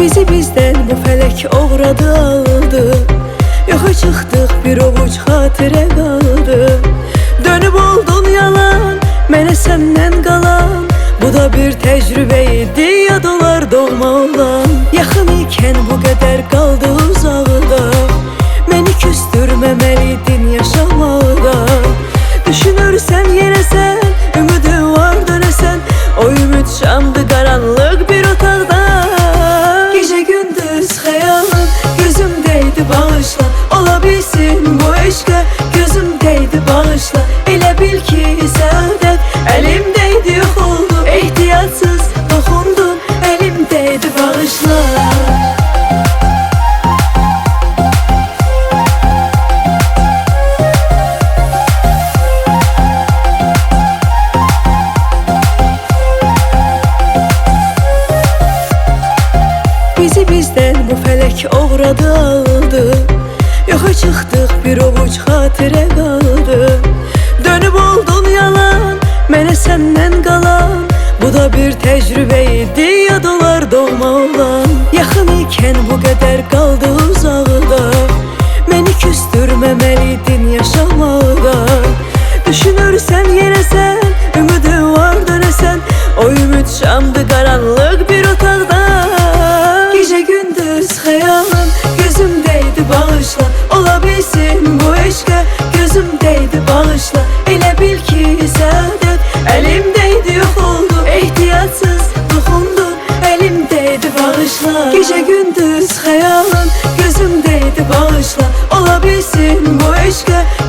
Bizi bizden bu felek oğradı aldı. Yoxa çıxdıq bir ovuc xatirə qaldı. Dönüb oldun yalan, mənə səndən qalan. Bu da bir təcrübə idi, yad olar doğma olan. Yaxın ikən bu qədər qaldı uzaqda. Məni küstürməməliydin yaşamaqda. Düşünürsən yenə sən, ümidi var dönəsən. O ümid şamdı qaranlıq bir otaqda. Gecə gündüz xəyalın gözümdəydi, bağışla. Ola bilsin bu eşqə gözümdəydi, bağışla. Elə bil ki səadət əlimdəydi, yox oldu. Ehtiyatsız toxundun, əlimdəydi, bağışla. Bizi bizdən bu felek oğradı aldı. Yoxa çıxdıq bir ovuc xatirə qaldı. Dönüb oldun yalan, mənə səndən qalan. Bu da bir təcrübə idi, yad olar doğma olan. Yaxın ikən bu qədər qaldı uzaqda. Məni küstürməməliydin yaşamaqda. Düşünürsən yenə sən, ümidi var dönəsən. O ümid şamdı qaranlıq bir otaqda. Gecə gündüz xəyalın gözümdəydi, bağışla. Ola bilsin bu eşqə gözümdəydi, bağışla. Elə bil ki səadət əlimdəydi, yox oldu. Ehtiyatsız toxundun, əlimdəydi, bağışla. Gecə gündüz xəyalın gözümdəydi, bağışla. Ola bilsin bu eşqə